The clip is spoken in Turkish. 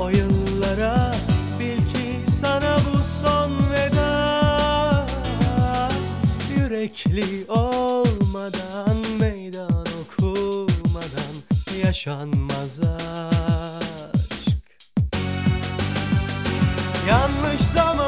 o yıllara. Bil ki sana bu son veda. Yürekli olmadan, meydan okumadan yaşanmaz aşk. Yanlış zaman